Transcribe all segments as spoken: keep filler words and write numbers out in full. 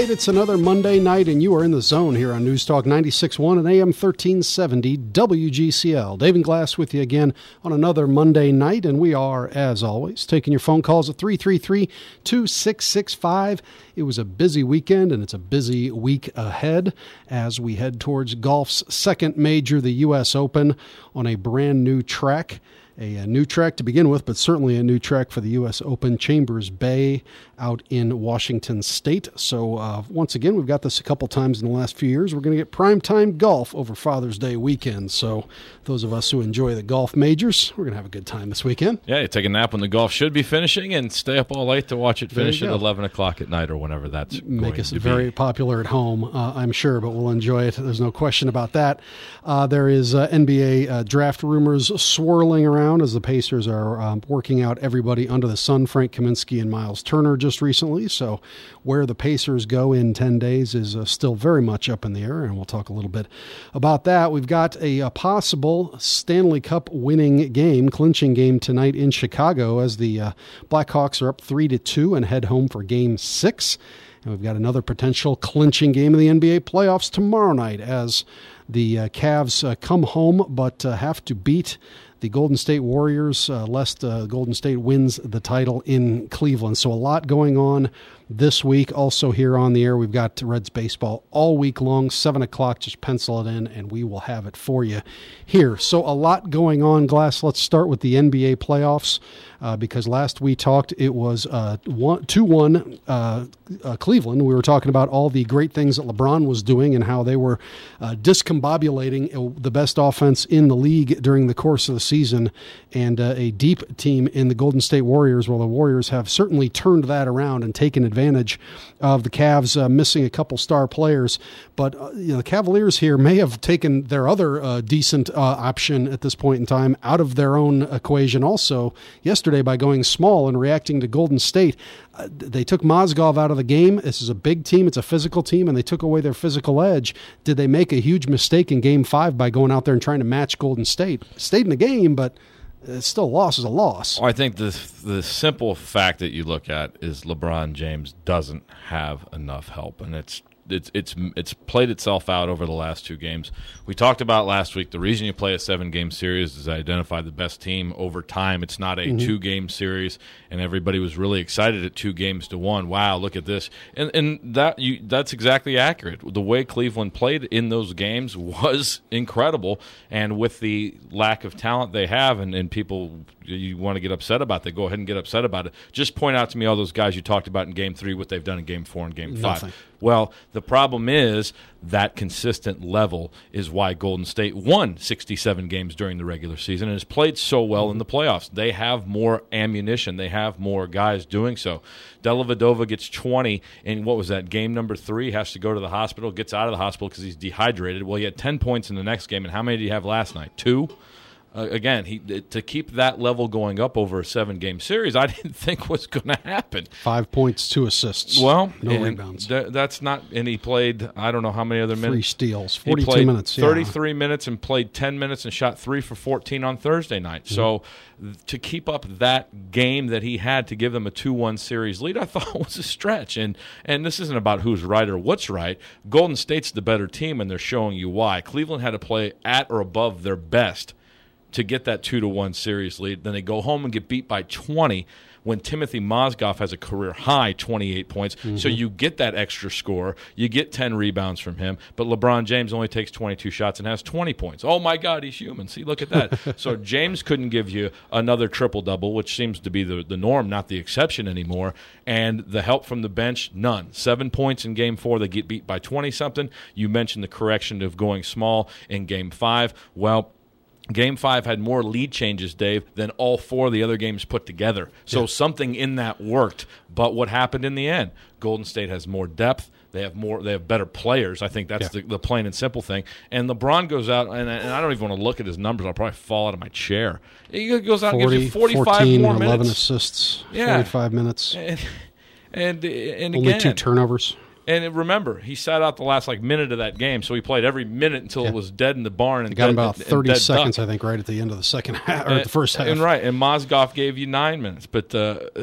right, it's another Monday night, and you are in the zone here on News Talk ninety-six point one and A M thirteen seventy W G C L. Dave and Glass with you again on another Monday night, and we are, as always, taking your phone calls at three three three, two six six five. It was a busy weekend, and it's a busy week ahead as we head towards golf's second major, the U S Open, on a brand new track. A, a new track to begin with, but certainly a new track for the U S Open, Chambers Bay out in Washington State. So uh, once again, we've got this a couple times in the last few years. We're going to get primetime golf over Father's Day weekend. So those of us who enjoy the golf majors, we're going to have a good time this weekend. Yeah, you take a nap when the golf should be finishing and stay up all night to watch it finish at eleven o'clock at night or whenever that's Make going us to very be. popular at home, uh, I'm sure, but we'll enjoy it. There's no question about that. Uh, there is uh, N B A uh, draft rumors swirling around as the Pacers are um, working out everybody under the sun, Frank Kaminsky and Miles Turner just recently. So where the Pacers go in ten days is uh, still very much up in the air, and we'll talk a little bit about that. We've got a, a possible Stanley Cup winning game, clinching game tonight in Chicago as the uh, Blackhawks are up three to two and head home for game six. And we've got another potential clinching game in the N B A playoffs tomorrow night as the uh, Cavs uh, come home but uh, have to beat the Golden State Warriors, uh, lest uh, Golden State wins the title in Cleveland. So a lot going on this week. Also here on the air, we've got Reds baseball all week long, seven o'clock. Just pencil it in, and we will have it for you here. So a lot going on, Glass. Let's start with the N B A playoffs uh, because last we talked, it was uh, two one uh, uh, Cleveland. We were talking about all the great things that LeBron was doing and how they were uh, discombobulating the best offense in the league during the course of the season, and uh, a deep team in the Golden State Warriors. Well, the Warriors have certainly turned that around and taken advantage advantage of the Cavs uh, missing a couple star players. But uh, you know, the Cavaliers here may have taken their other uh, decent uh, option at this point in time out of their own equation also yesterday by going small and reacting to Golden State. Uh, they took Mozgov out of the game. This is a big team. It's a physical team, and they took away their physical edge. Did they make a huge mistake in game five by going out there and trying to match Golden State? Stayed in the game, but it's still a loss is a loss. Well, I think the the simple fact that you look at is LeBron James doesn't have enough help, and it's it's it's it's played itself out over the last two games. We talked about last week the reason you play a seven-game series is to identify the best team over time. It's not a mm-hmm. two-game series, and everybody was really excited at two games to one. Wow, look at this, and and that you that's exactly accurate. The way Cleveland played in those games was incredible, and with the lack of talent they have, and, and people you want to get upset about, they go ahead and get upset about it. Just point out to me all those guys you talked about in game three, what they've done in game four and game Nothing. five. Well, the problem is that consistent level is why Golden State won sixty-seven games during the regular season and has played so well in the playoffs. They have more ammunition. They have more guys doing so. Dellavedova gets twenty, and what was that, game number three, has to go to the hospital, gets out of the hospital because he's dehydrated. Well, he had ten points in the next game, and how many did he have last night? Two? Uh, again, he to keep that level going up over a seven-game series, I didn't think was going to happen. Five points, two assists. Well, no rebounds. Th- that's not, and he played, I don't know how many other minutes. Three steals, forty-two he played minutes. thirty-three yeah. minutes and played ten minutes and shot three for fourteen on Thursday night. Mm-hmm. So th- to keep up that game that he had to give them a two one series lead, I thought was a stretch. And and this isn't about who's right or what's right. Golden State's the better team, and they're showing you why. Cleveland had to play at or above their best to get that two to one series lead. Then they go home and get beat by twenty when Timothy Mozgov has a career-high twenty-eight points. Mm-hmm. So you get that extra score. You get ten rebounds from him. But LeBron James only takes twenty-two shots and has twenty points. Oh, my God, he's human. See, look at that. So James couldn't give you another triple-double, which seems to be the, the norm, not the exception anymore. And the help from the bench, none. Seven points in Game four. They get beat by twenty-something. You mentioned the correction of going small in Game five. Well, Game five had more lead changes, Dave, than all four of the other games put together. So yeah. something in that worked. But what happened in the end? Golden State has more depth. They have more. They have better players. I think that's yeah. the, the plain and simple thing. And LeBron goes out, and, and I don't even want to look at his numbers. I'll probably fall out of my chair. He goes out forty, and gives you forty-five fourteen, more minutes. eleven assists, yeah. forty-five minutes. And, and, and Only again, two turnovers. And remember, he sat out the last like minute of that game, so he played every minute until yeah. it was dead in the barn. And he got dead, about thirty and seconds, duck. I think, right at the end of the second half or and, the first half. And right, and Mozgov gave you nine minutes. But uh,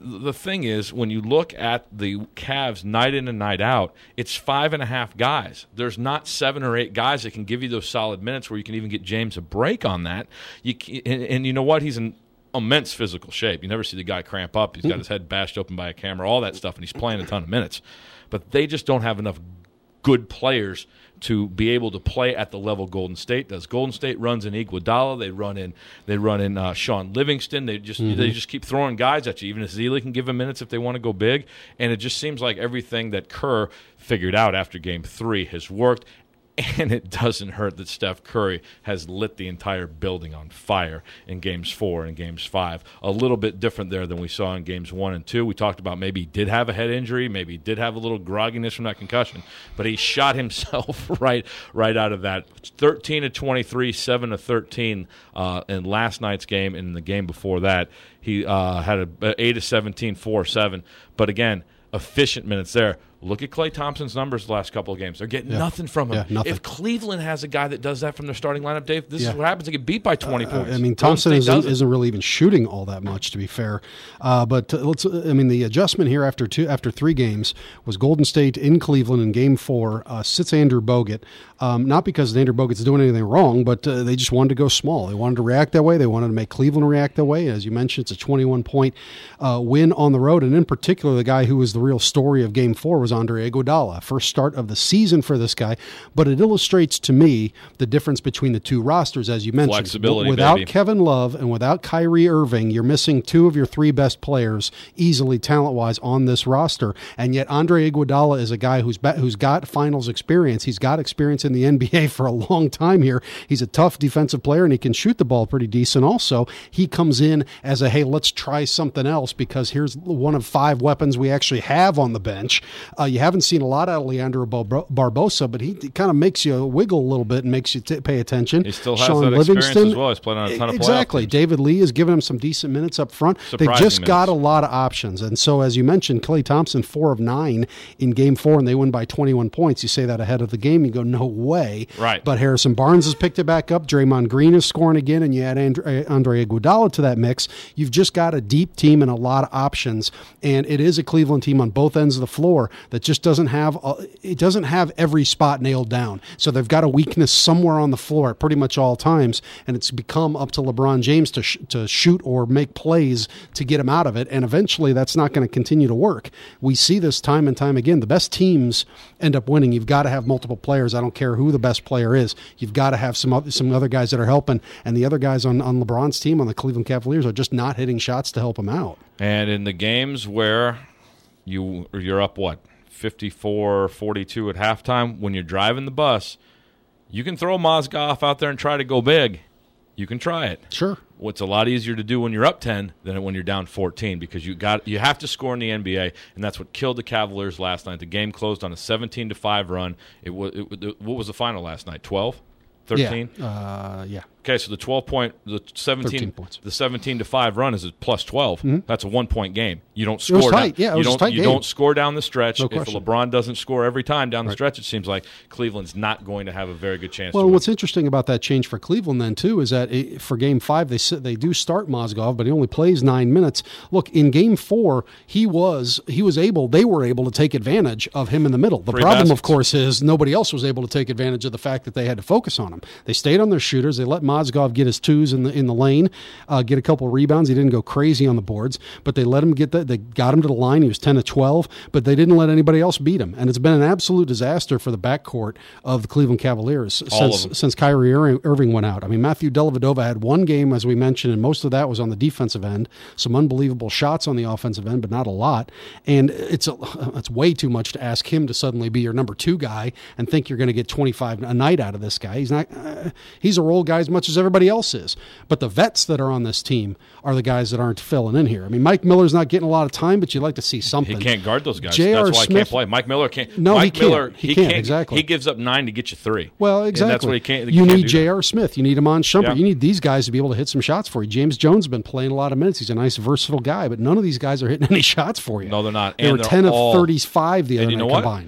the thing is, when you look at the Cavs night in and night out, it's five and a half guys. There's not seven or eight guys that can give you those solid minutes where you can even get James a break on that. You and, and you know what? He's in immense physical shape. You never see the guy cramp up. He's got his head bashed open by a camera, all that stuff, and he's playing a ton of minutes. But they just don't have enough good players to be able to play at the level Golden State does. Golden State runs in Iguodala. They run in. They run in uh, Sean Livingston. They just mm-hmm. they just keep throwing guys at you. Even if Zealy can give them minutes if they want to go big. And it just seems like everything that Kerr figured out after Game Three has worked. And it doesn't hurt that Steph Curry has lit the entire building on fire in Games four and Games five. A little bit different there than we saw in Games one and two. We talked about maybe he did have a head injury, maybe he did have a little grogginess from that concussion, but he shot himself right right out of that. thirteen of twenty-three, seven of thirteen uh, in last night's game, and in the game before that, he uh, had a, eight of seventeen, four of seven. But again, efficient minutes there. Look at Klay Thompson's numbers the last couple of games. They're getting yeah. nothing from him. Yeah, nothing. If Cleveland has a guy that does that from their starting lineup, Dave, this yeah. is what happens. They get beat by twenty uh, points. I mean, Thompson isn't, isn't really even shooting all that much, to be fair. Uh, but uh, let's. I mean, the adjustment here after two, after three games was Golden State in Cleveland in Game Four uh, sits Andrew Bogut. Um, not because Andrew Bogut's doing anything wrong, but uh, they just wanted to go small. They wanted to react that way. They wanted to make Cleveland react that way. As you mentioned, it's a twenty-one point uh, win on the road, and in particular, the guy who was the real story of Game Four was Andre Iguodala. First start of the season for this guy, but it illustrates to me the difference between the two rosters, as you mentioned. Flexibility, without baby. Kevin Love and without Kyrie Irving, you're missing two of your three best players easily talent-wise on this roster, and yet Andre Iguodala is a guy who's who's got finals experience. He's got experience in the N B A for a long time here. He's a tough defensive player, and he can shoot the ball pretty decent also. He comes in as a, hey, let's try something else because here's one of five weapons we actually have on the bench. Uh, you haven't seen a lot out of Leandro Barbosa, but he kind of makes you wiggle a little bit and makes you t- pay attention. He still has Sean that Livingston, experience as well. He's played on a ton of exactly. playoff teams. David Lee has given him some decent minutes up front. Surprising They've just minutes. got a lot of options. And so, as you mentioned, Klay Thompson, four of nine in Game Four, and they win by twenty-one points. You say that ahead of the game, you go, no way. Right. But Harrison Barnes has picked it back up. Draymond Green is scoring again, and you add Andre, Andre Iguodala to that mix. You've just got a deep team and a lot of options. And it is a Cleveland team on both ends of the floor that just doesn't have a, it doesn't have every spot nailed down. So they've got a weakness somewhere on the floor at pretty much all times, and it's become up to LeBron James to sh- to shoot or make plays to get him out of it, and eventually that's not going to continue to work. We see this time and time again. The best teams end up winning. You've got to have multiple players. I don't care who the best player is. You've got to have some other, some other guys that are helping, and the other guys on, on LeBron's team, on the Cleveland Cavaliers, are just not hitting shots to help him out. And in the games where you, you're up, what, fifty-four forty-two at halftime, when you're driving the bus, you can throw Mozgov out there and try to go big. You can try it. Sure. What's a lot easier to do when you're up ten than when you're down fourteen, because you got you have to score in the N B A, and that's what killed the Cavaliers last night. The game closed on a seventeen to five run. It was it, what was the final last night? twelve? thirteen? Yeah. Uh, yeah. Okay, so the twelve point, the seventeen, points. the seventeen to five run is a plus twelve. Mm-hmm. That's a one point game. You don't It score. was tight. Down, Yeah, it you was a don't. tight you game. don't score down the stretch. No if question. LeBron doesn't score every time down the Right. stretch, it seems like Cleveland's not going to have a very good chance. Well, to win. what's interesting about that change for Cleveland then too is that it, for Game Five they s- they do start Mozgov, but he only plays nine minutes. Look, in Game Four he was he was able they were able to take advantage of him in the middle. The Three problem, baskets. of course, is nobody else was able to take advantage of the fact that they had to focus on him. They stayed on their shooters. They let Mozgov get his twos in the in the lane, uh, get a couple of rebounds. He didn't go crazy on the boards, but they let him get that. They got him to the line. He was ten to twelve, but they didn't let anybody else beat him. And it's been an absolute disaster for the backcourt of the Cleveland Cavaliers All since of them. since Kyrie Ir- Irving went out. I mean, Matthew Dellavedova had one game, as we mentioned, and most of that was on the defensive end. Some unbelievable shots on the offensive end, but not a lot. And it's a, it's way too much to ask him to suddenly be your number two guy and think you're going to get twenty-five a night out of this guy. He's not. Uh, he's a role guy as much as everybody else is. But the vets that are on this team are the guys that aren't filling in here. I mean, Mike Miller's not getting a lot of time, but you'd like to see something. He can't guard those guys. J R. That's why Smith, he can't play. Mike Miller can't. No, Mike he can't. Miller, He can't, exactly. He gives up nine to get you three. Well, exactly. And that's what he can't. He you can't need do J R. that. Smith. You need Amon Shumpert. Yeah. You need these guys to be able to hit some shots for you. James Jones has been playing a lot of minutes. He's a nice, versatile guy, but none of these guys are hitting any shots for you. No, they're not. They And were they're ten all- of thirty-five the other And you night know what? combined.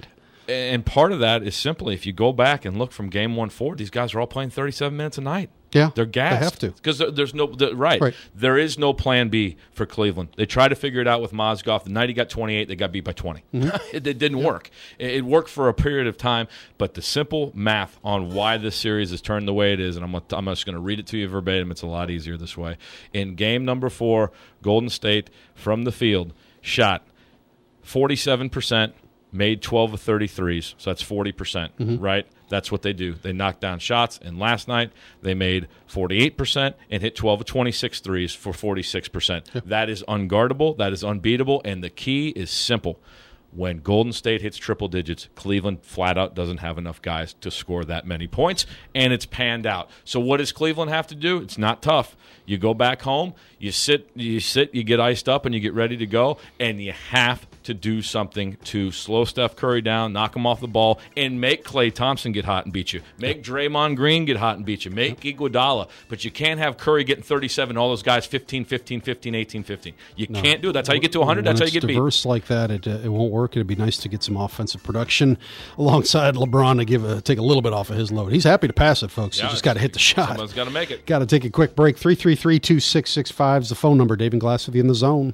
And part of that is simply, if you go back and look from game one forward, these guys are all playing thirty-seven minutes a night. Yeah, they're gassed. They have to. Because there's no – right. right. There is no plan B for Cleveland. They tried to figure it out with Mozgov. The night he got twenty-eight, they got beat by twenty. Mm-hmm. it, it didn't yeah. work. It, it worked for a period of time, but the simple math on why this series has turned the way it is, and I'm, I'm just going to read it to you verbatim. It's a lot easier this way. In game number four, Golden State from the field shot forty-seven percent, made twelve of thirty-threes, so that's forty percent, mm-hmm. right? That's what they do. They knock down shots, and last night they made forty-eight percent and hit twelve of twenty-six threes for forty-six percent. Yeah. That is unguardable. That is unbeatable, and the key is simple. When Golden State hits triple digits, Cleveland flat out doesn't have enough guys to score that many points, and it's panned out. So what does Cleveland have to do? It's not tough. You go back home, you sit, you sit, you get iced up, and you get ready to go, and you have to do something to slow Steph Curry down, knock him off the ball, and make Klay Thompson get hot and beat you. Make Draymond Green get hot and beat you. Make Iguodala. But you can't have Curry getting thirty-seven, all those guys fifteen, fifteen, fifteen, eighteen, fifteen. You no. can't do it. That's how you get to one hundred. That's how you get beat. When it's diverse like that, it, uh, it won't work. It'd be nice to get some offensive production alongside LeBron to give a, take a little bit off of his load. He's happy to pass it, folks. Yeah, you just got to hit the shot. Someone's got to make it. Got to take a quick break. three three three, two six six five is the phone number. Dave and Glass with you in the zone.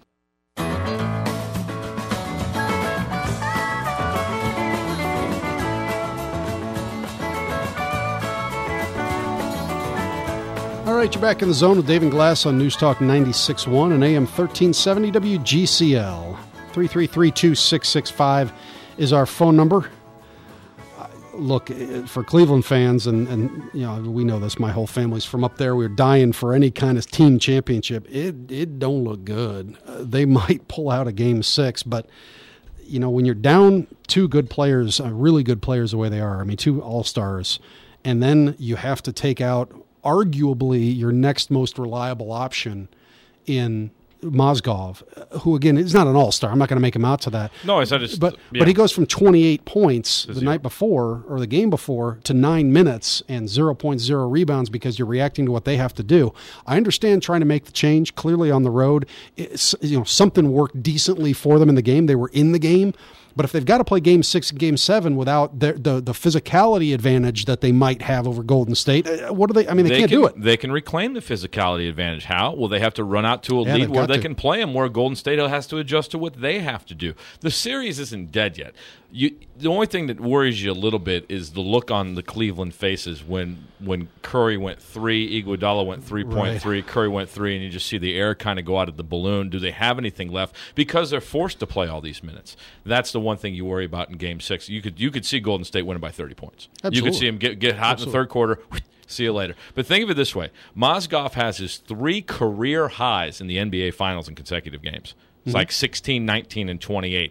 All right, you're back in the zone with Dave and Glass on News Talk ninety-six point one and A M thirteen seventy W G C L. three three three, two six six five is our phone number. Uh, look, for Cleveland fans, and, and you know we know this, my whole family's from up there. We're dying for any kind of team championship. It it don't look good. Uh, they might pull out a game six, but you know when you're down two good players, uh, really good players the way they are, I mean two all-stars, and then you have to take out arguably your next most reliable option in Mozgov, who again is not an all-star. I'm not going to make him out to that. No, I said it's but yeah. but he goes from twenty-eight points Does the he? night before or the game before to nine minutes and zero point zero rebounds because you're reacting to what they have to do. I understand trying to make the change clearly on the road. It's, you know, something worked decently for them in the game. They were in the game. But if they've got to play game six and game seven without the, the the physicality advantage that they might have over Golden State, what do they? I mean, they, they can't can, do it. They can reclaim the physicality advantage. How? Well, they have to run out to a yeah, lead where they to. can play them, where Golden State has to adjust to what they have to do. The series isn't dead yet. You, the only thing that worries you a little bit is the look on the Cleveland faces when when Curry went three, Iguodala went three point three, right. Curry went three, and you just see the air kind of go out of the balloon. Do they have anything left? Because they're forced to play all these minutes. That's the one thing you worry about in Game Six. You could you could see Golden State winning by thirty points. Absolutely. You could see them get get hot Absolutely. in the third quarter. See you later. But think of it this way: Mozgov has his three career highs in the N B A Finals in consecutive games. It's mm-hmm. like sixteen, nineteen, and twenty-eight.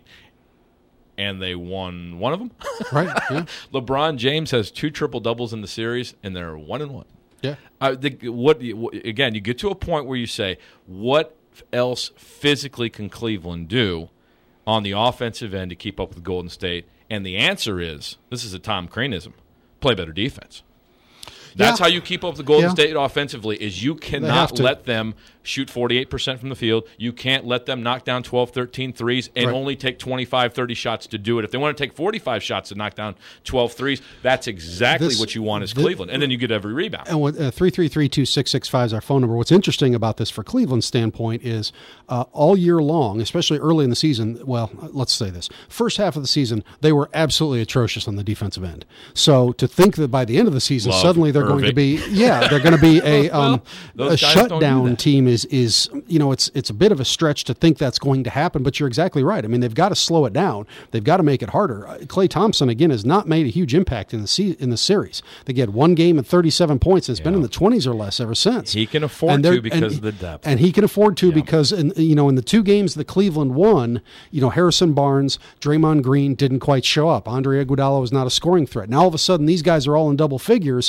And they won one of them. Right. Yeah. LeBron James has two triple doubles in the series, and they're one and one. Yeah. Uh, the, what again? You get to a point where you say, "What else physically can Cleveland do on the offensive end to keep up with Golden State?" And the answer is, this is a Tom Craneism: play better defense. That's yeah. how you keep up the Golden yeah. State offensively. Is you cannot let them shoot forty-eight percent from the field. You can't let them knock down twelve, thirteen threes and right. only take twenty-five, thirty shots to do it. If they want to take forty-five shots to knock down twelve threes, that's exactly this, what you want as this, Cleveland. And then you get every rebound. And what, uh, three three three, two six six five is our phone number. What's interesting about this for Cleveland's standpoint is uh, all year long, especially early in the season, well, let's say this. First half of the season, they were absolutely atrocious on the defensive end. So to think that by the end of the season, Love suddenly they're Irving. going to be, yeah, they're going to be a, um, well, a shutdown team is, is, you know, it's it's a bit of a stretch to think that's going to happen, but you're exactly right. I mean, they've got to slow it down. They've got to make it harder. Klay Thompson, again, has not made a huge impact in the se- in the series. They get one game at thirty-seven points. It's yeah. been in the twenties or less ever since. He can afford to because and, of the depth. And he can afford to yeah. because, in, you know, in the two games that Cleveland won, you know, Harrison Barnes, Draymond Green didn't quite show up. Andre Iguodala was not a scoring threat. Now, all of a sudden, these guys are all in double figures, making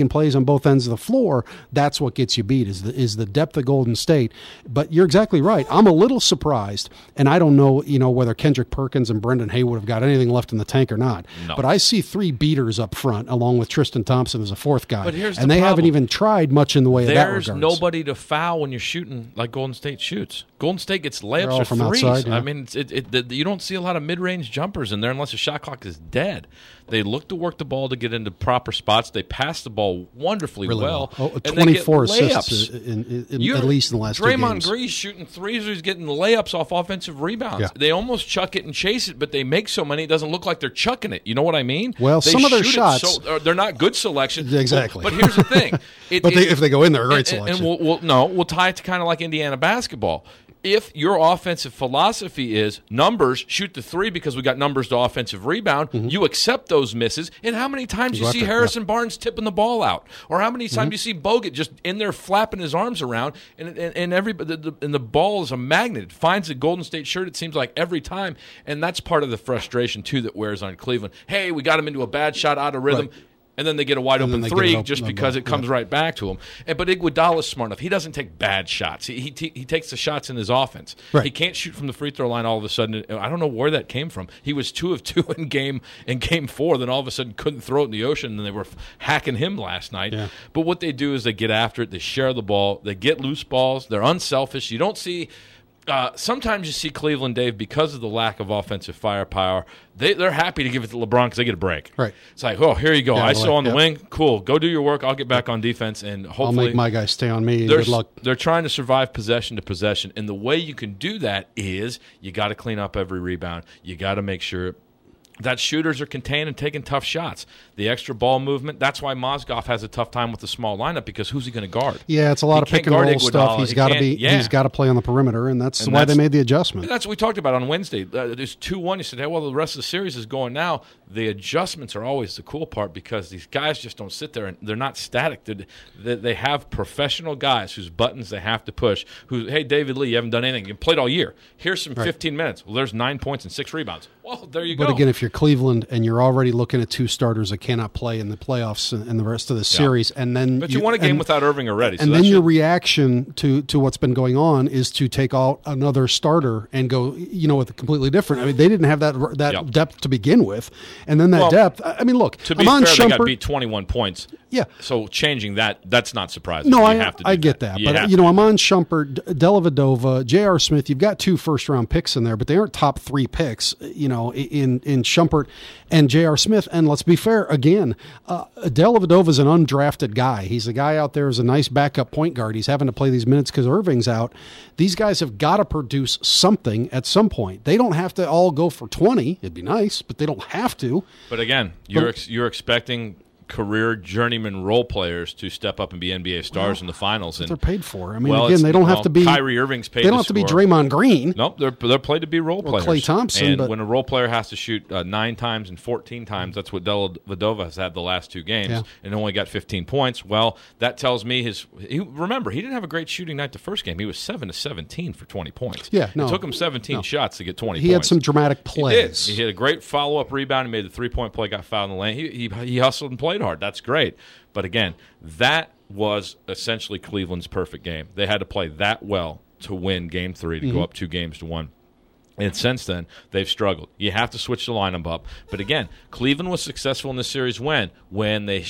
making plays on both ends of the floor, that's what gets you beat is the, is the depth of Golden State. But you're exactly right. I'm a little surprised, and I don't know, you know, whether Kendrick Perkins and Brendan Haywood have got anything left in the tank or not. No. But I see three beaters up front, along with Tristan Thompson as a fourth guy. But here's and the they problem. haven't even tried much in the way of that There's regards. nobody to foul when you're shooting like Golden State shoots. Golden State gets They're layups all or from threes. outside, yeah. I mean, it's, it, it, the, you don't see a lot of mid-range jumpers in there unless the shot clock is dead. They look to work the ball to get into proper spots. They pass the ball wonderfully Really well. well. Oh, and they twenty-four get assists layups. in, in, in, You're- at least in the last two Draymond games. Green's shooting threes or he's getting layups off offensive rebounds. Yeah. They almost chuck it and chase it, but they make so many it doesn't look like they're chucking it. You know what I mean? Well, They some of their shoot it shots- so, uh, they're not good selection. Exactly. But, but here's the thing. It, But they, it- if they go in, they're a great and, and- selection. And we'll, we'll, no, we'll tie it to kind of like Indiana basketball. If your offensive philosophy is numbers, shoot the three because we got numbers to offensive rebound, Mm-hmm. you accept those misses. And how many times You you go see after it, Harrison Barnes tipping the ball out, or how many Mm-hmm. times you see Bogut just in there flapping his arms around, and and, and every the, the, and the ball is a magnet. It finds a Golden State shirt. It seems like every time, and that's part of the frustration too that wears on Cleveland. Hey, we got him into a bad shot out of rhythm. Right. And then they get a wide And then open they get three it open just on because the- it comes yeah. right back to him. And, but Iguodala's smart enough. He doesn't take bad shots. He, he t- he takes the shots in his offense. Right. He can't shoot from the free throw line all of a sudden. I don't know where that came from. He was two of two in game in game four. Then all of a sudden couldn't throw it in the ocean, and they were hacking him last night. Yeah. But what they do is they get after it. They share the ball. They get loose balls. They're unselfish. You don't see. Uh, sometimes you see Cleveland, Dave, because of the lack of offensive firepower, they, they're happy to give it to LeBron because they get a break. Right. It's like, oh, here you go. Yeah, I the saw way- on the yep. wing. Cool. Go do your work. I'll get back on defense, and I'll hopefully make my guys stay on me. they're, Good luck. they're trying to survive possession to possession. And the way you can do that is you got to clean up every rebound. You got to make sure that shooters are contained and taking tough shots. The extra ball movement, that's why Mozgov has a tough time with the small lineup because who's he going to guard? Yeah, it's a lot He of pick can't and guard roll stuff. Iguodala. He's He got to can't- be. yeah. He's got to play on the perimeter, and that's And why they that's- made the adjustment. That's what we talked about on Wednesday. Uh, there's two one. You said, hey, well, the rest of the series is going now. The adjustments are always the cool part because these guys just don't sit there and they're not static. They're, they they have professional guys whose buttons they have to push. Who, hey, David Lee, you haven't done anything. You played all year. Here's some Right. fifteen minutes. Well, there's nine points and six rebounds. Well, there you But go. again, if you're Cleveland and you're already looking at two starters that cannot play in the playoffs and, and the rest of the series, and then but you, won a game and, without Irving already. So and that then your should- reaction to to what's been going on is to take out another starter and go, you know, with a completely different. I mean, they didn't have that that Yep. depth to begin with, and then that Well, depth. I I mean, look, to be Amon fair, they got Shumpert. beat twenty-one points. Yeah. So changing that, that's not surprising. No, You I have to do I get that, You but have you to know, do that. Amon Shumpert, Dellavedova, J R. Smith. You've got two first round picks in there, but they aren't top three picks. You know, in in Shumpert and J R. Smith. And let's be fair, again, uh, Dellavedova is an undrafted guy. He's a guy out there who's a nice backup point guard. He's having to play these minutes because Irving's out. These guys have got to produce something at some point. They don't have to all go for twenty. It'd be nice, but they don't have to. But again, you're ex- you're expecting career journeyman role players to step up and be N B A stars Well, in the finals. And They're paid for. I mean, well, again, it's- they don't have well, to be Kyrie Irving's paid. They don't to have to be score. Draymond Green. Nope, they're they're played to be role Or players. Klay Thompson, and but- when a role player has to shoot uh, nine times and fourteen times, that's what Dellavedova has had the last two games, Yeah. and only got fifteen points. Well, that tells me his. He, remember, he didn't have a great shooting night the first game. He was seven to seventeen for twenty points. Yeah, no, it took him seventeen no. shots to get twenty. He points. had some dramatic plays. He did. He had a great follow up rebound. He made the three point play, got fouled in the lane. He, he he hustled and played hard. That's great. But again, that was essentially Cleveland's perfect game. They had to play that well to win game three, to Mm-hmm. go up two games to one. And since then, they've struggled. You have to switch the lineup up. But again, Cleveland was successful in this series when? When they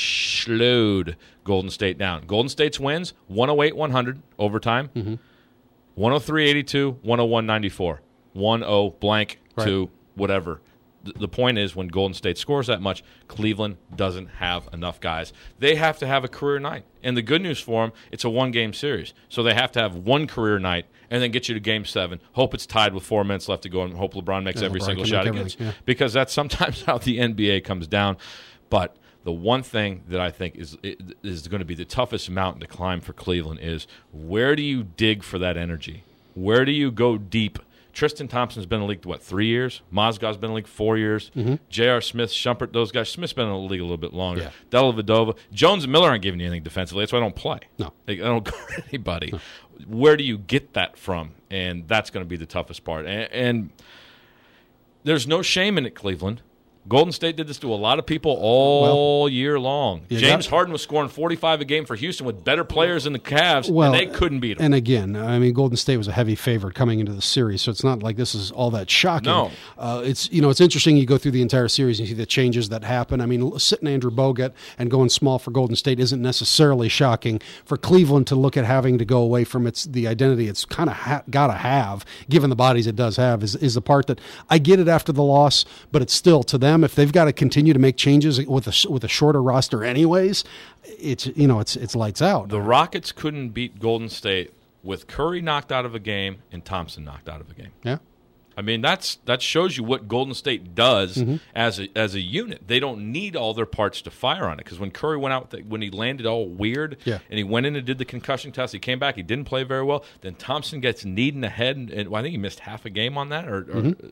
slowed Golden State down. Golden State's wins, one oh eight one hundred overtime, Mm-hmm. one oh three eighty-two, one oh one ninety-four, one oh blank Right. to whatever. Th- The point is, when Golden State scores that much, Cleveland doesn't have enough guys. They have to have a career night. And the good news for them, it's a one-game series. So they have to have one career night and then get you to game seven. Hope it's tied with four minutes left to go and hope LeBron makes Yeah, every LeBron single can shot make he gets. everything, yeah. Because that's sometimes how the N B A comes down. But the one thing that I think is is going to be the toughest mountain to climb for Cleveland is where do you dig for that energy? Where do you go deep? Tristan Thompson's been in the league, what, three years? Mozgov's been in the league four years. Mm-hmm. J R. Smith, Shumpert, those guys. Smith's been in the league a little bit longer. Yeah. Dellavedova. Jones and Miller aren't giving you anything defensively. That's why I don't play. No. They, I don't guard anybody. No. Where do you get that from? And that's going to be the toughest part. And, and there's no shame in it, Cleveland. Golden State did this to a lot of people all well, year long. James got, Harden was scoring forty-five a game for Houston with better players than the Cavs, well, and they couldn't beat them. And again, I mean, Golden State was a heavy favorite coming into the series, so it's not like this is all that shocking. No. Uh, it's, you know, it's interesting. You go through the entire series and you see the changes that happen. I mean, sitting Andrew Bogut and going small for Golden State isn't necessarily shocking. For Cleveland to look at having to go away from its the identity it's kind of ha- got to have, given the bodies it does have, is, is the part that I get it after the loss, but it's still to them, if they've got to continue to make changes with a with a shorter roster anyways, it's you know it's it's lights out. The Rockets couldn't beat Golden State with Curry knocked out of a game and Thompson knocked out of a game. Yeah. I mean, that's that shows you what Golden State does mm-hmm. as a, as a unit. They don't need all their parts to fire on it, because when Curry went out, with the, when he landed all weird, yeah. and he went in and did the concussion test, he came back, he didn't play very well. Then Thompson gets kneed in the head, and, and well, I think he missed half a game on that. Or, or mm-hmm.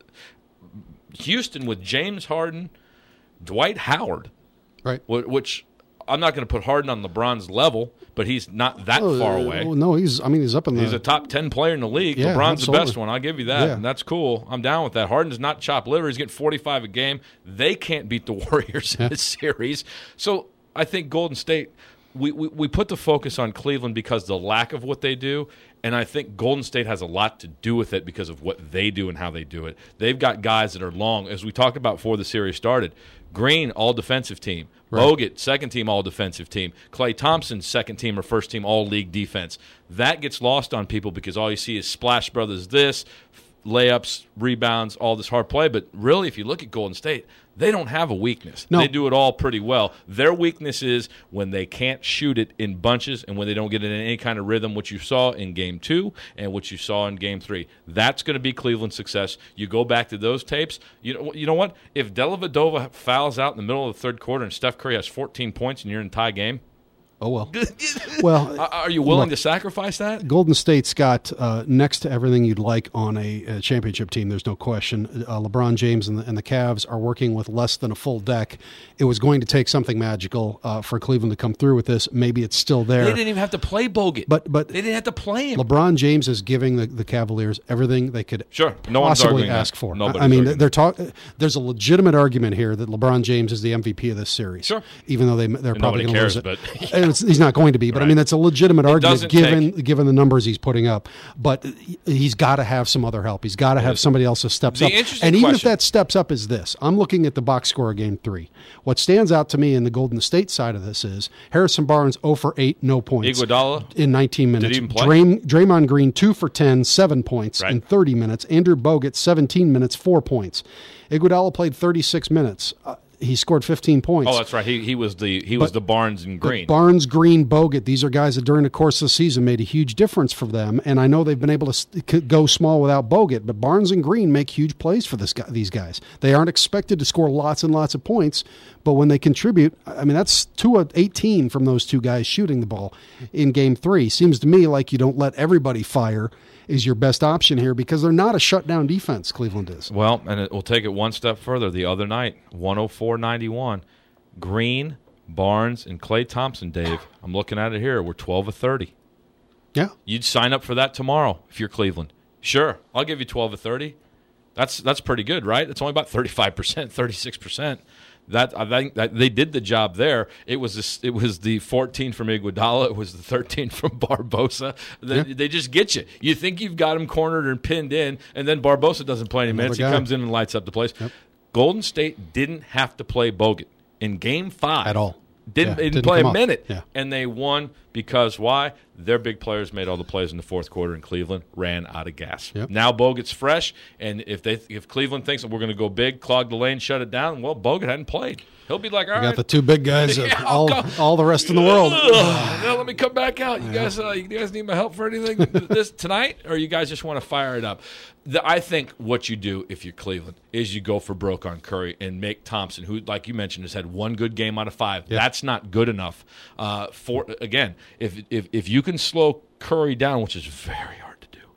Houston with James Harden, Dwight Howard, right? Which I'm not going to put Harden on LeBron's level, but he's not that oh, far away. Oh, no, he's. I mean, he's up in the. He's a top ten player in the league. Yeah, LeBron's absolutely. the best one. I'll give you that, yeah. and that's cool. I'm down with that. Harden's not chopped liver. He's getting forty-five a game. They can't beat the Warriors in yeah. this series. So I think Golden State. We, we we put the focus on Cleveland because of the lack of what they do, and I think Golden State has a lot to do with it because of what they do and how they do it. They've got guys that are long, as we talked about before the series started. Green, all-defensive team. Right. Bogut, second-team all-defensive team. Klay Thompson, second-team or first-team all-league defense. That gets lost on people because all you see is Splash Brothers this, layups, rebounds, all this hard play. But really, if you look at Golden State, they don't have a weakness. No. They do it all pretty well. Their weakness is when they can't shoot it in bunches and when they don't get it in any kind of rhythm, which you saw in Game two and what you saw in Game three. That's going to be Cleveland's success. You go back to those tapes. You know, you know what? If Dellavedova fouls out in the middle of the third quarter and Steph Curry has fourteen points and you're in a tie game, oh, well. well, are you willing look, to sacrifice that? Golden State's got uh, next to everything you'd like on a, a championship team. There's no question. Uh, LeBron James and the, and the Cavs are working with less than a full deck. It was going to take something magical uh, for Cleveland to come through with this. Maybe it's still there. They didn't even have to play Bogut. But but they didn't have to play him. LeBron James is giving the, the Cavaliers everything they could sure. no one's possibly arguing ask that. for. Nobody's I mean, arguing they're talk, there's a legitimate argument here that LeBron James is the M V P of this series. Sure. Even though they, they're And probably nobody going to cares, lose it. but And it's, he's not going to be. But, right. I mean, that's a legitimate argument doesn't given take- given the numbers he's putting up. But he's got to have some other help. He's got to have somebody else that steps The up. interesting And even if question- that steps up is this. I'm looking at the box score of Game three. What stands out to me in the Golden State side of this is Harrison Barnes zero for eight, no points. Iguodala In nineteen minutes. Did he even play? Draym- Draymond Green two for ten, seven points Right. in thirty minutes. Andrew Bogut seventeen minutes, four points. Iguodala played thirty-six minutes. Uh, he scored fifteen points. Oh, that's right. He he was the he was But- the Barnes and Green. Barnes, Green, Bogut, these are guys that during the course of the season made a huge difference for them. And I know they've been able to s- c- go small without Bogut, but Barnes and Green make huge plays for this guy, these guys. They aren't expected to score lots and lots of points, but when they contribute, I mean, that's two of eighteen from those two guys shooting the ball in Game three. Seems to me like you don't let everybody fire is your best option here because they're not a shutdown defense, Cleveland is. Well, and it, we'll take it one step further. The other night, one oh four ninety-one, Green, Barnes, and Klay Thompson, Dave, I'm looking at it here, we're twelve of thirty. Yeah. You'd sign up for that tomorrow if you're Cleveland. Sure, I'll give you twelve of thirty. That's that's pretty good, right? It's only about thirty-five percent, thirty-six percent. That I think that they did the job there. It was this, it was the fourteen from Iguodala. It was the thirteen from Barbosa. They, Yeah. they just get you. You think you've got him cornered and pinned in, and then Barbosa doesn't play any minutes. He guy. comes in and lights up the place. Yep. Golden State didn't have to play Bogut in Game Five At all. Didn't, Yeah, didn't, didn't play a come up. minute, Yeah. and they won because why? Their big players made all the plays in the fourth quarter, and Cleveland ran out of gas. Yep. Now Bogut's fresh, and if they if Cleveland thinks that we're going to go big, clog the lane, shut it down, well, Bogut hadn't played. He'll be like, all You right. got the two big guys, of Yeah, all, go. all the rest in the world. Ugh, now let me come back out. You guys, uh, you guys need my help for anything this tonight, or you guys just want to fire it up? The, I think what you do if you're Cleveland is you go for broke on Curry and make Thompson, who, like you mentioned, has had one good game out of five. Yeah. That's not good enough. Uh, for again, if if if you can slow Curry down, which is very hard to do.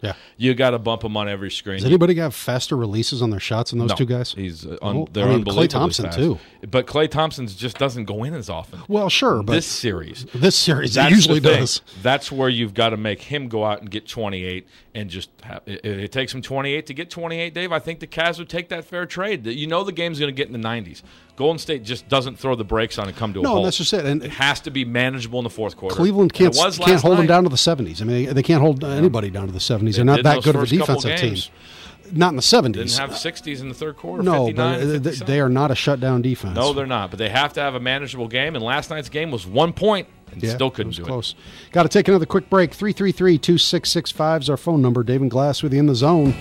Yeah. You got to bump him on every screen. Does anybody have faster releases on their shots than those no, two guys? He's uh, un- Oh, they're I mean, unbelievably Klay Thompson, fast. too. But Klay Thompson just doesn't go in as often. Well, sure, but this series, this series, that's it usually the thing. does. That's where you've got to make him go out and get twenty-eight, and just have, it, it takes him twenty-eight to get twenty-eight. Dave, I think the Cavs would take that fair trade. You know the game's going to get in the nineties. Golden State just doesn't throw the brakes on and come to a No, halt. that's just it. And it has to be manageable in the fourth quarter. Cleveland can't it was can't last hold them night. down to the seventies. I mean, they, they can't hold anybody down to the seventies. They're not did that those good of a first couple defensive team. games. Not in the seventies. Didn't have sixties in the third quarter. No, fifty-nine, but they, fifty-seven. they are not a shutdown defense. No, they're not. But they have to have a manageable game. And last night's game was one point, and Yeah, still couldn't it was do close. Got to take another quick break. three three three, two six six five is our phone number. Dave and Glass with you in the zone.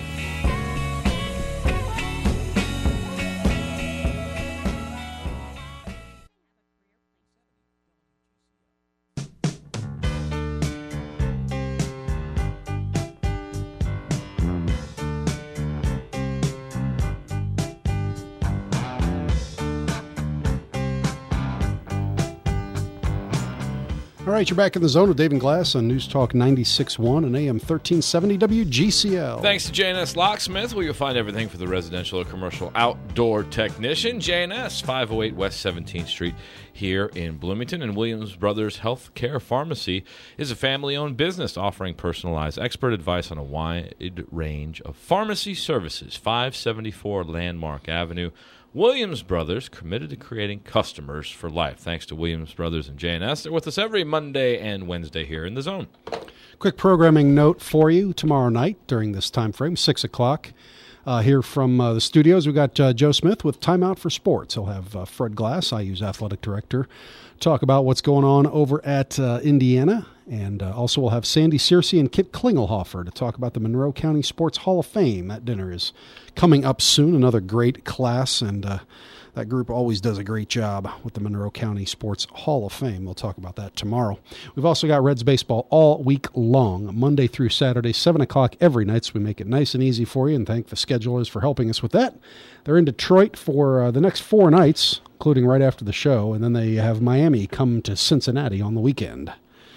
All right, you're back in the zone with Dave and Glass on News Talk ninety-six point one and A M thirteen seventy W G C L. Thanks to J and S Locksmith, where you'll find everything for the residential or commercial outdoor technician. J and S, five oh eight West seventeenth Street here in Bloomington. And Williams Brothers Healthcare Pharmacy is a family-owned business offering personalized expert advice on a wide range of pharmacy services. five seventy-four Landmark Avenue. Williams Brothers, committed to creating customers for life. Thanks to Williams Brothers and J and S. They're with us every Monday and Wednesday here in the zone. Quick programming note for you tomorrow night during this time frame, six o'clock. Uh, here from uh, the studios, we've got uh, Joe Smith with Time Out for Sports. He'll have uh, Fred Glass, I U's athletic director, talk about what's going on over at uh, Indiana. And uh, also we'll have Sandy Searcy and Kit Klingelhofer to talk about the Monroe County Sports Hall of Fame. That dinner is coming up soon. Another great class, and uh, that group always does a great job with the Monroe County Sports Hall of Fame. We'll talk about that tomorrow. We've also got Reds baseball all week long, Monday through Saturday, seven o'clock every night, so we make it nice and easy for you, and thank the schedulers for helping us with that. They're in Detroit for uh, the next four nights, including right after the show, and then they have Miami come to Cincinnati on the weekend.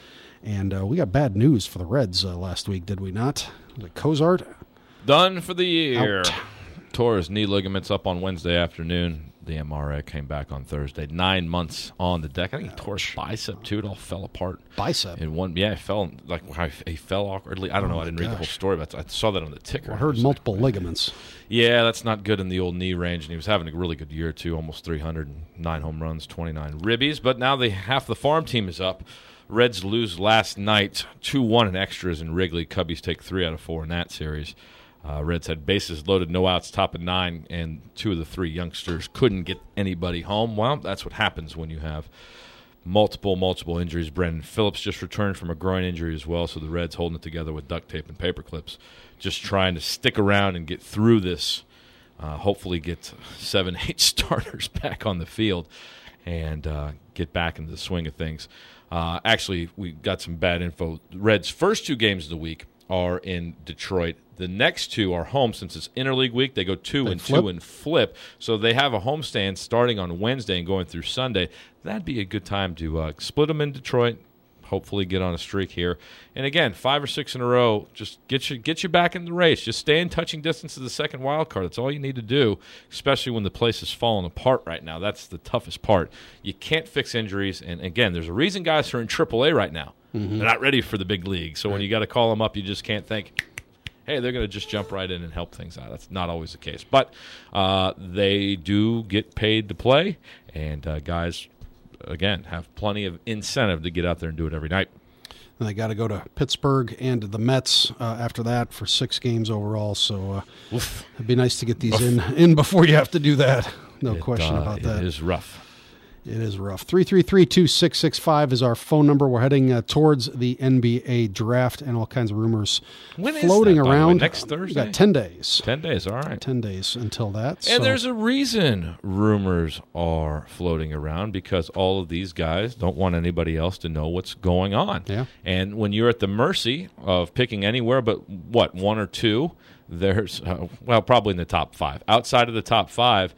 And uh, we got bad news for the Reds uh, last week, did we not? The Cozart Done for the year. Out. Tore his knee ligaments up on Wednesday afternoon. The M R I came back on Thursday. Nine months on the deck. I think he tore his bicep, too. It all fell apart. Bicep? In one, yeah, he fell, like, he fell awkwardly. I don't know. I didn't read the whole story, but I saw that on the ticker. I heard multiple ligaments. Yeah, that's not good in the old knee range, and he was having a really good year, too. Almost three hundred nine home runs, twenty-nine ribbies. But now the half the farm team is up. Reds lose last night, two one in extras in Wrigley. Cubbies take three out of four in that series. Uh, Reds had bases loaded, no outs, top of nine, and two of the three youngsters couldn't get anybody home. Well, that's what happens when you have multiple, multiple injuries. Brendan Phillips just returned from a groin injury as well, so the Reds holding it together with duct tape and paper clips, just trying to stick around and get through this, uh, hopefully get seven, eight starters back on the field and uh, get back into the swing of things. Uh, actually, we got some bad info. The Reds' first two games of the week are in Detroit. The next two are home since it's interleague week. They go two They and flip. two and flip. So they have a homestand starting on Wednesday and going through Sunday. That'd be a good time to uh, split them in Detroit, hopefully get on a streak here. And again, five or six in a row, just get you get you back in the race. Just stay in touching distance of the second wild card. That's all you need to do, especially when the place is falling apart right now. That's the toughest part. You can't fix injuries. And again, there's a reason guys are in triple A right now. Mm-hmm. They're not ready for the big league. So right. when you got to call them up, you just can't think, hey, they're going to just jump right in and help things out. That's not always the case. But uh, they do get paid to play, and uh, guys, again, have plenty of incentive to get out there and do it every night. And they got to go to Pittsburgh and the Mets uh, after that for six games overall. So uh, it'd be nice to get these in, in before you have to do that. No it, question uh, about it that. It is rough. It is rough. three three three, two six six five is our phone number. We're heading uh, towards the N B A draft and all kinds of rumors when floating is that, by the way? around. Next Thursday? We got ten days. ten days, all right. ten days until that. And so. there's a reason rumors are floating around, because all of these guys don't want anybody else to know what's going on. Yeah. And when you're at the mercy of picking anywhere but, what, one or two, there's, uh, well, probably in the top five. Outside of the top five,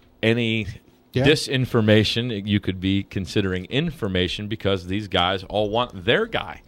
any yeah. disinformation, you could be considering information, because these guys all want their guy.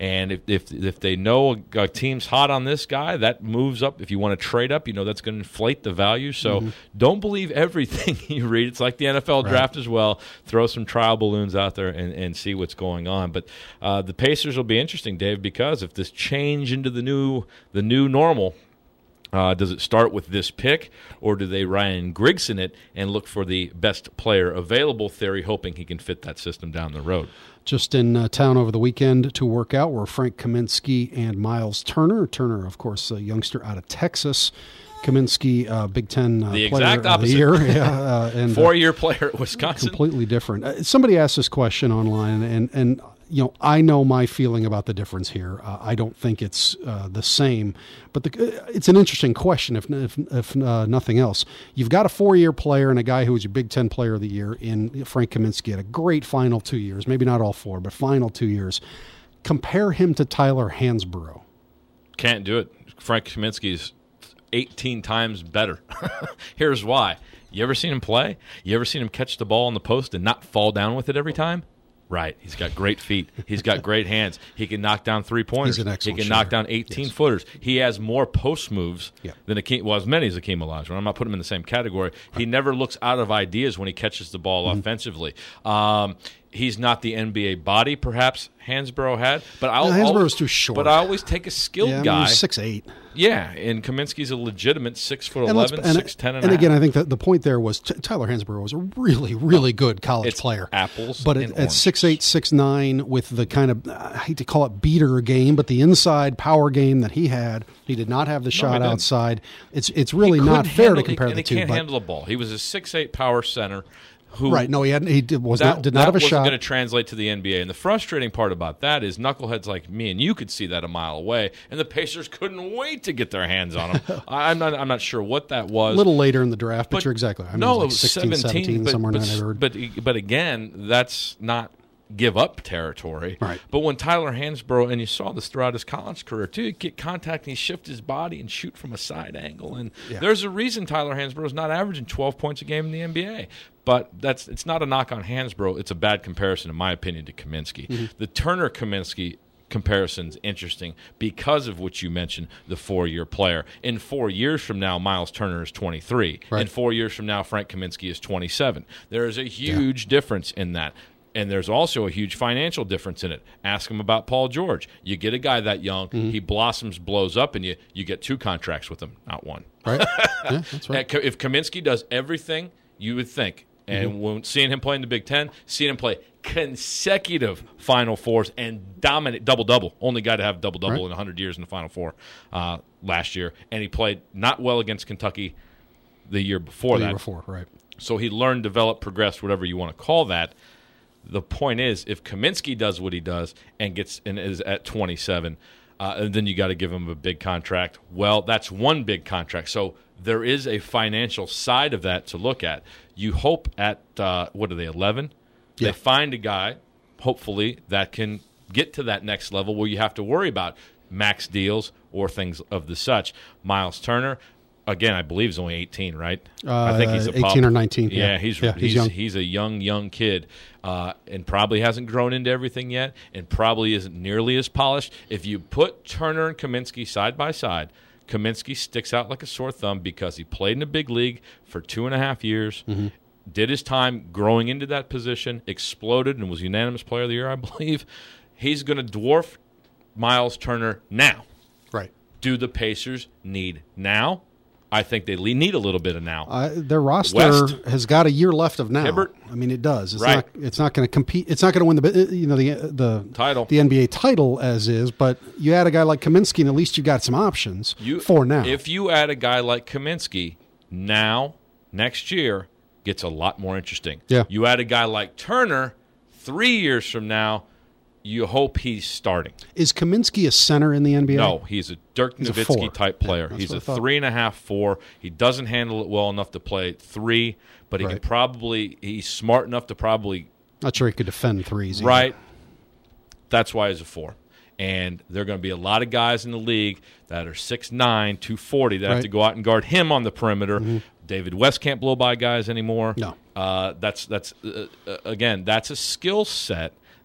And if if, if they know a, a team's hot on this guy, that moves up. If you want to trade up, you know that's going to inflate the value. So mm-hmm. don't believe everything you read. It's like the N F L draft right. as well. Throw some trial balloons out there and, and see what's going on. But uh, the Pacers will be interesting, Dave, because if this change into the new the new normal, Uh, does it start with this pick, or do they Ryan Grigson it and look for the best player available theory, hoping he can fit that system down the road? Just in uh, town over the weekend to work out were Frank Kaminsky and Miles Turner. Turner, of course, a youngster out of Texas. Kaminsky, uh, Big Ten uh, the player exact of opposite. the year. yeah, uh, and, Four-year uh, player at Wisconsin. Completely different. Uh, somebody asked this question online, and, and you know, I know my feeling about the difference here. Uh, I don't think it's uh, the same, but the, it's an interesting question, if if, if uh, nothing else. You've got a four-year player and a guy who was your Big Ten player of the year in Frank Kaminsky, had a great final two years, maybe not all four, but final two years. Compare him to Tyler Hansbrough. Can't do it. Frank Kaminsky's eighteen times better. Here's why. You ever seen him play? You ever seen him catch the ball on the post and not fall down with it every time? Right. He's got great feet. He's got great hands. He can knock down three-pointers. He's an excellent He can shooter. knock down eighteen-footers. Yes. He has more post moves yeah. than Akeem, well, as many as Akeem Olajuwon. I'm not putting him in the same category. Right. He never looks out of ideas when he catches the ball mm-hmm. offensively. Um, he's not the N B A body, perhaps, Hansbrough had. But I'll, no, Hansbrough's always, too short. But I always take a skilled yeah, I mean, guy. he's six eight. Yeah, and Kaminsky's a legitimate six foot and eleven, and, six ten and, and a again, half. I think that the point there was t- Tyler Hansbrough was a really, really good college it's player. Apples, but and at, at six eight, six nine, with the kind of I hate to call it beater game, but the inside power game that he had, he did not have the no, shot outside. It's it's really he not fair handle, to compare he, the and two. He can't but, handle the ball. He was a six eight power center. Who, right? No, he hadn't. He did, was that, not did not have a shot. That wasn't going shot. to translate to the N B A. And the frustrating part about that is knuckleheads like me and you could see that a mile away, and the Pacers couldn't wait to get their hands on him. I'm not. I'm not sure what that was. A little later in the draft, but, but you're exactly. I mean, no, it was, like sixteen, it was seventeen, seventeen, but, somewhere but, in that neighborhood. But but again, that's not give up territory. Right. But when Tyler Hansbrough, and you saw this throughout his college career too, he'd get contact and he shift his body and shoot from a side angle. And yeah. there's a reason Tyler Hansbrough is not averaging twelve points a game in the N B A. But that's it's not a knock on Hansbrough. It's a bad comparison, in my opinion, to Kaminsky. Mm-hmm. The Turner Kaminsky comparison's interesting because of what you mentioned, the four-year player. In four years from now, Miles Turner is twenty-three. Right. In four years from now, Frank Kaminsky is twenty-seven. There is a huge yeah. difference in that. And there's also a huge financial difference in it. Ask him about Paul George. You get a guy that young, mm-hmm. he blossoms, blows up, and you, you get two contracts with him, not one. Right? Yeah, that's right. If Kaminsky does everything you would think, and mm-hmm. when seeing him play in the Big Ten, seeing him play consecutive Final Fours and dominate double-double, only guy to have double-double right. in one hundred years in the Final Four uh, last year, and he played not well against Kentucky the year before the that. year before, right. So he learned, developed, progressed, whatever you want to call that. The point is, if Kaminsky does what he does and gets and is at twenty-seven, uh, and then you got to give him a big contract. Well, that's one big contract. So there is a financial side of that to look at. You hope at uh, what are they, eleven? Yeah. They find a guy, hopefully, that can get to that next level where you have to worry about max deals or things of the such. Miles Turner. Again, I believe he's only eighteen, right? Uh, I think he's a eighteen pup. or nineteen. Yeah, yeah. he's yeah, he's he's, young. he's a young young kid, uh, and probably hasn't grown into everything yet, and probably isn't nearly as polished. If you put Turner and Kaminsky side by side, Kaminsky sticks out like a sore thumb because he played in the big league for two and a half years, mm-hmm. did his time growing into that position, exploded, and was unanimous player of the year, I believe. He's going to dwarf Miles Turner now. Right. Do the Pacers need now? I think they need a little bit of now. Uh, their roster West. has got a year left of now. Hibbert. I mean, it does. It's right. not. It's not going to compete. It's not going to win the you know the the title, the N B A title as is. But you add a guy like Kaminsky, and at least you got some options you, for now. If you add a guy like Kaminsky now, next year gets a lot more interesting. Yeah. You add a guy like Turner three years from now. You hope he's starting. Is Kaminsky a center in the N B A? No, he's a Dirk he's Nowitzki a type player. Yeah, he's a three and a half, four. He doesn't handle it well enough to play three, but he right. can probably. He's smart enough to probably. Not sure he could defend threes. Either. Right. That's why he's a four. And there are going to be a lot of guys in the league that are six nine, two forty that right. have to go out and guard him on the perimeter. Mm-hmm. David West can't blow by guys anymore. No. Uh, that's that's uh, uh, again, that's a skill set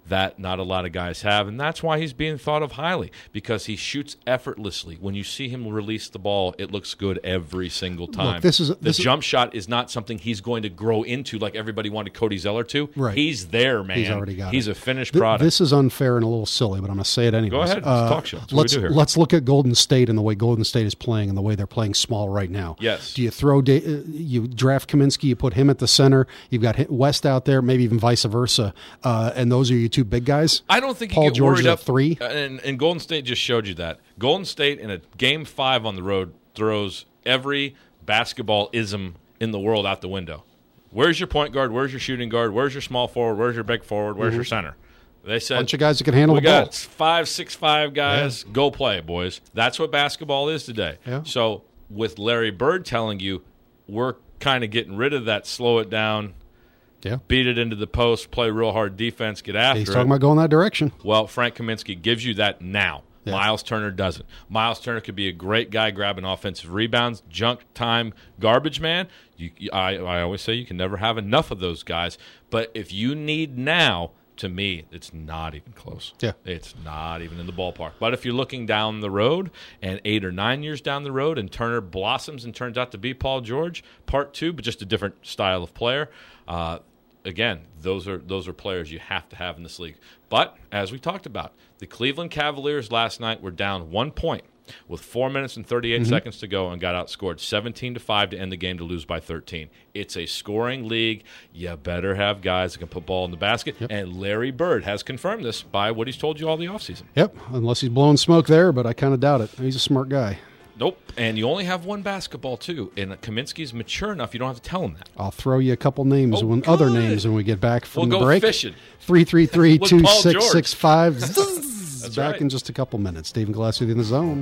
that not a lot of guys have, and that's why he's being thought of highly, because he shoots effortlessly. When you see him release the ball, it looks good every single time. Look, this is, the this jump is, shot is not something he's going to grow into like everybody wanted Cody Zeller to. Right. He's there, man. He's already got He's it. a finished Th- product. This is unfair and a little silly, but I'm going to say it anyways. Go ahead. It's Uh, talk show. That's what let's, we do here. let's look at Golden State and the way Golden State is playing and the way they're playing small right now. Yes. Do you throw, da- uh, you draft Kaminsky, you put him at the center, you've got West out there, maybe even vice versa, uh, and those are your two big guys? I don't think Paul you get George worried is up. at three. And, and Golden State just showed you that. Golden State in a game five on the road throws every basketball ism in the world out the window. Where's your point guard? Where's your shooting guard? Where's your small forward? Where's your big forward? Where's mm-hmm. your center? They said, bunch of guys that can handle we the ball. got five, six, five guys. Yeah. Go play it, boys. That's what basketball is today. Yeah. So with Larry Bird telling you, we're kind of getting rid of that, slow it down, yeah, beat it into the post, play real hard defense, get after He's it. He's talking about going that direction. Well, Frank Kaminsky gives you that now. Yeah. Miles Turner doesn't. Miles Turner could be a great guy grabbing offensive rebounds, junk time, garbage man. You, I, I always say you can never have enough of those guys. But if you need now, to me, it's not even close. Yeah. It's not even in the ballpark. But if you're looking down the road and eight or nine years down the road and Turner blossoms and turns out to be Paul George, part two, but just a different style of player, uh, again, those are those are players you have to have in this league. But as we talked about, the Cleveland Cavaliers last night were down one point with four minutes and thirty-eight mm-hmm. seconds to go and got outscored seventeen to five to end the game to lose by thirteen. It's a scoring league. You better have guys that can put ball in the basket. Yep. And Larry Bird has confirmed this by what he's told you all the offseason. Yep, unless he's blowing smoke there, but I kind of doubt it. He's a smart guy. Nope. And you only have one basketball, too. And Kaminsky's mature enough, you don't have to tell him that. I'll throw you a couple names, oh, when, other names when we get back from we'll the go break. Fishing. three three three, two six six five. That's back right. in just a couple minutes. Dave and Glass with you in the zone.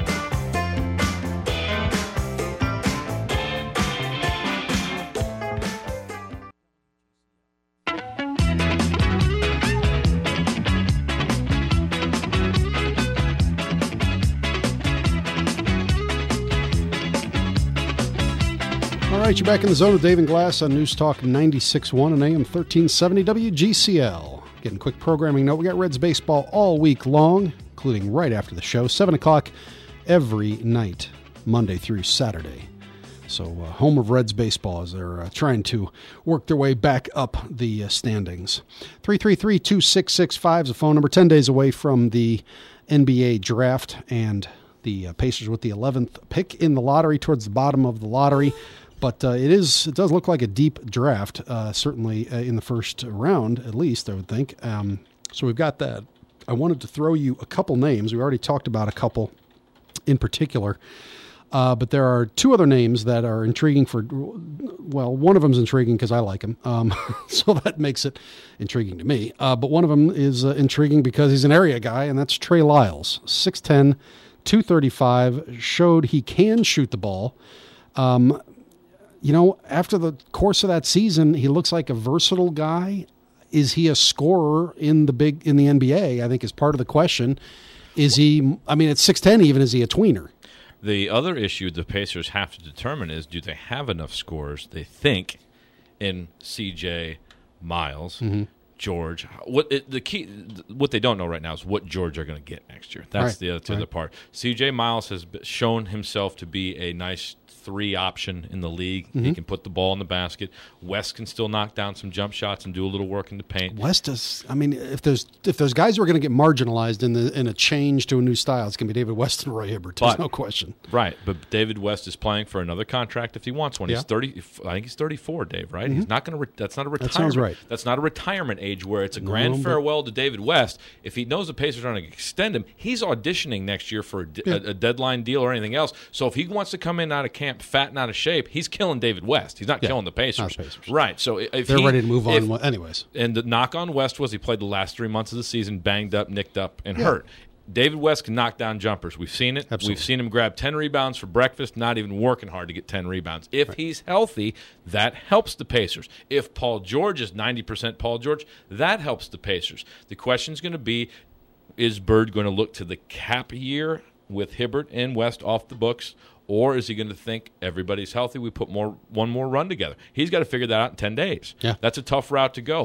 All right, you're back in the zone with Dave and Glass on News Talk ninety-six point one and A M thirteen seventy W G C L. Getting quick programming note, we got Reds baseball all week long, including right after the show, seven o'clock every night, Monday through Saturday. So uh, home of Reds baseball as they're uh, trying to work their way back up the uh, standings. three three three, two six six five is the phone number, ten days away from the N B A draft, and the uh, Pacers with the eleventh pick in the lottery towards the bottom of the lottery. But uh, it is it does look like a deep draft, uh, certainly uh, in the first round, at least, I would think. Um, so we've got that. I wanted to throw you a couple names. We already talked about a couple in particular. Uh, but there are two other names that are intriguing for, well, one of them is intriguing because I like him. Um, so that makes it intriguing to me. Uh, but one of them is uh, intriguing because he's an area guy, and that's Trey Lyles. six ten, two thirty-five, showed he can shoot the ball. Um You know, after the course of that season, he looks like a versatile guy. Is he a scorer in the big in the N B A? I think is part of the question. Is he? I mean, at six ten, even is he a tweener? The other issue the Pacers have to determine is, do they have enough scorers? They think in C J, Miles, mm-hmm. George. What it, the key? What they don't know right now is what George are going to get next year. That's right. the other, right. other part. C J Miles has shown himself to be a nice three option in the league. Mm-hmm. He can put the ball in the basket. West can still knock down some jump shots and do a little work in the paint. West is, I mean, if there's if there's guys who are going to get marginalized in the in a change to a new style, it's going to be David West and Roy Hibbert. There's but, no question. Right, but David West is playing for another contract if he wants one. Yeah. He's thirty. I think he's thirty-four. Dave, right? Mm-hmm. He's not going to. Re- that's not a retirement. That sounds right. That's not a retirement age where it's a grand no, farewell to David West. If he knows the Pacers aren't going to extend him, he's auditioning next year for a, yeah. a, a deadline deal or anything else. So if he wants to come in out of camp fat and out of shape, he's killing David West. He's not yeah, killing the Pacers. Not the Pacers. Right. So if they're he, ready to move if, on, anyways. And the knock on West was he played the last three months of the season, banged up, nicked up, and yeah. hurt. David West can knock down jumpers. We've seen it. Absolutely. We've seen him grab ten rebounds for breakfast, not even working hard to get ten rebounds. If right. he's healthy, that helps the Pacers. If Paul George is ninety percent Paul George, that helps the Pacers. The question's going to be, is Bird going to look to the cap year with Hibbert and West off the books, or is he going to think everybody's healthy, we put more one more run together? He's got to figure that out in ten days. Yeah. That's a tough route to go.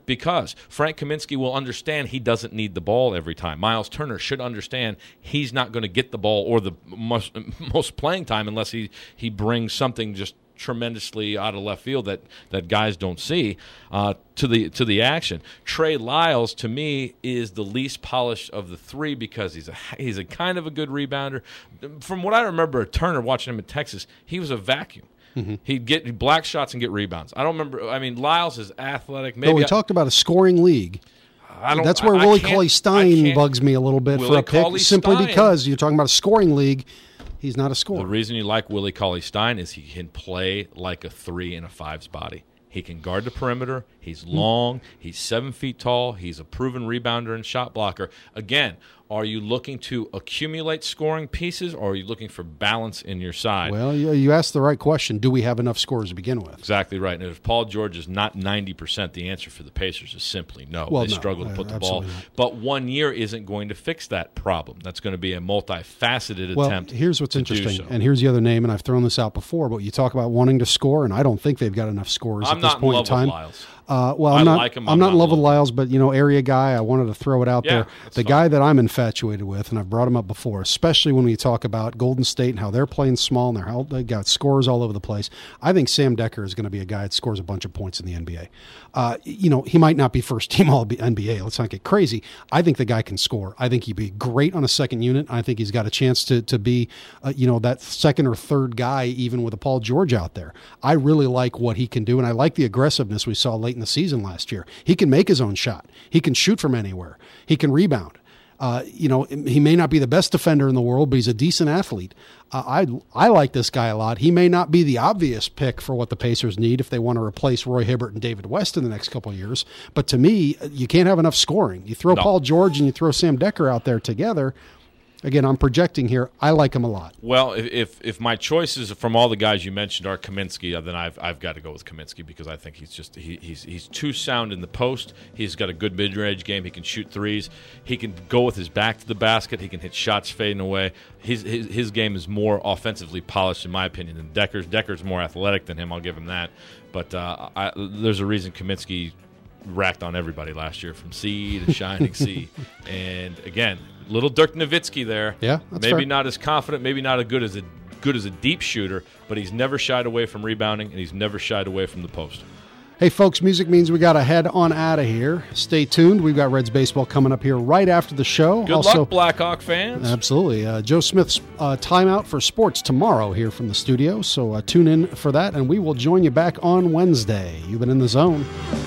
because Frank Kaminsky will understand he doesn't need the ball every time. Miles Turner should understand he's not going to get the ball or the most, most playing time unless he, he brings something just tremendously out of left field that, that guys don't see uh, to the to the action. Trey Lyles, to me, is the least polished of the three because he's a he's a kind of a good rebounder. From what I remember, Turner watching him in Texas, he was a vacuum. Mm-hmm. He'd get black shots and get rebounds. I don't remember. I mean, Lyles is athletic. Maybe no, we I, talked about a scoring league. I don't, That's where I, Willie I Cauley-Stein bugs me a little bit Willie for a pick, simply Cauley-Stein. because you're talking about a scoring league. He's not a scorer. The reason you like Willie Cauley-Stein is he can play like a three in a five's body. He can guard the perimeter. He's long. He's seven feet tall. He's a proven rebounder and shot blocker. Again, are you looking to accumulate scoring pieces, or are you looking for balance in your side? Well, you, you asked the right question. Do we have enough scores to begin with? Exactly right. And if Paul George is not ninety percent, the answer for the Pacers is simply no. Well, they no, struggle to put the ball. not. But one year isn't going to fix that problem. That's going to be a multifaceted well, attempt. Here's what's to interesting, do so. and here's the other name, and I've thrown this out before, but you talk about wanting to score, and I don't think they've got enough scores I'm at this not point in love in time. with Lyles. Uh, well, I I'm not. like him. I'm, I'm not not in love with in Lyles, but you know, area guy. I wanted to throw it out Yeah, there. that's The fine. guy that I'm infatuated with, and I've brought him up before, especially when we talk about Golden State and how they're playing small and they're how they got scores all over the place. I think Sam Decker is going to be a guy that scores a bunch of points in the N B A. Uh, you know, he might not be first team all N B A. Let's not get crazy. I think the guy can score. I think he'd be great on a second unit. I think he's got a chance to to be, uh, you know, that second or third guy, even with a Paul George out there. I really like what he can do, and I like the aggressiveness we saw late in the season last year. He can make his own shot. He can shoot from anywhere. He can rebound. Uh, you know, he may not be the best defender in the world, but he's a decent athlete. Uh, I I like this guy a lot. He may not be the obvious pick for what the Pacers need if they want to replace Roy Hibbert and David West in the next couple of years. But to me, you can't have enough scoring. You throw No. Paul George and you throw Sam Decker out there together. Again, I'm projecting here. I like him a lot. Well, if, if if my choices from all the guys you mentioned are Kaminsky, then I've I've got to go with Kaminsky because I think he's just he, he's he's too sound in the post. He's got a good mid-range game. He can shoot threes. He can go with his back to the basket. He can hit shots fading away. His his, his game is more offensively polished, in my opinion, than Decker's. Decker's more athletic than him. I'll give him that. But uh, I, there's a reason Kaminsky racked on everybody last year, from C to shining C. And again, little Dirk Nowitzki there. Yeah, that's maybe fair. not as confident, maybe not as good as a good as a deep shooter, but he's never shied away from rebounding, and he's never shied away from the post. Hey, folks, music means we got to head on out of here. Stay tuned. We've got Reds baseball coming up here right after the show. Good also, luck, Blackhawk fans. Absolutely. Uh, Joe Smith's uh, timeout for sports tomorrow here from the studio, so uh, tune in for that, and we will join you back on Wednesday. You've been in the zone.